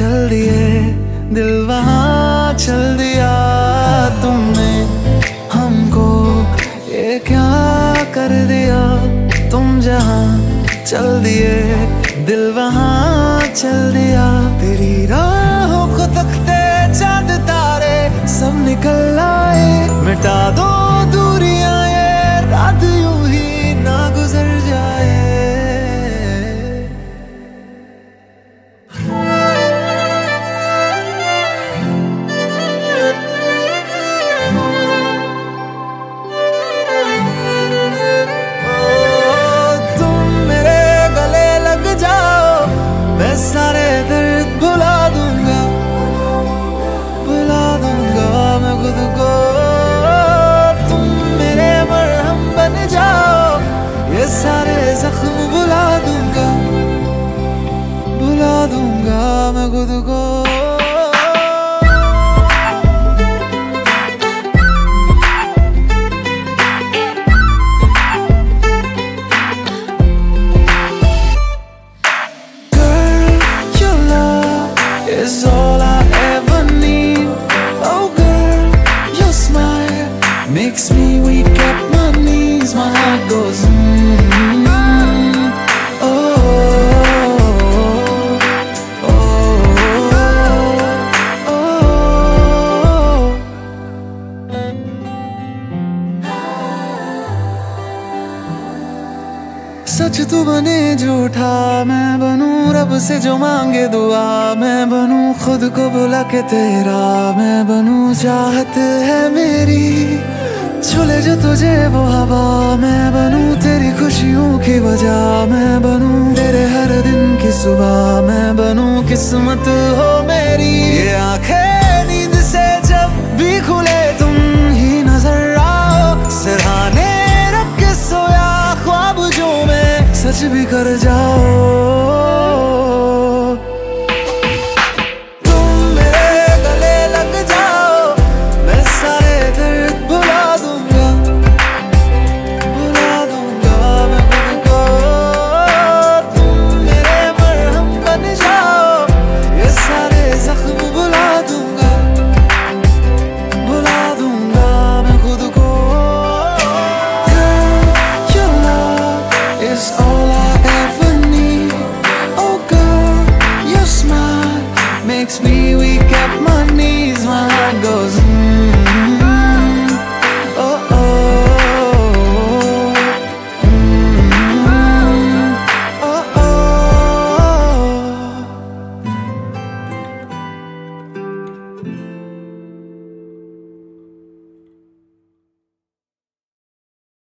चल दिए, दिल वहाँ चल दिया तुमने हमको, ये क्या कर दिया। तुम जहाँ चल दिए, दिल वहाँ चल दिया। तेरी राहों को तकते चांद तारे सब निकल आए, मिटा दो दूरियां ये रात यूं ही ना गुजर जाए। मैं सारे दर्द भुला दूंगा मैं खुद को। तुम मेरे मरहम बन जाओ, ये सारे जख्म भुला दूंगा मैं खुद को। Is all I ever need. Oh girl, your smile makes me weak at my knees. My heart goes oh, oh, oh, oh. सच तू बने झूठा, मैं बनूं रब से जो मांगे दुआ। मैं बनूं खुद को बुला के तेरा, मैं बनूं चाहत है मेरी छुले जो तुझे वो हवा। मैं बनूं तेरी खुशियों की वजह, मैं बनूं तेरे हर दिन की सुबह। मैं बनूं किस्मत हो मेरी, ये आंखें नींद से जब भी खुले तुम ही नजर आओ। सिरहाने रख के सोया ख्वाब जो मैं सच भी कर जाओ। Makes me weak.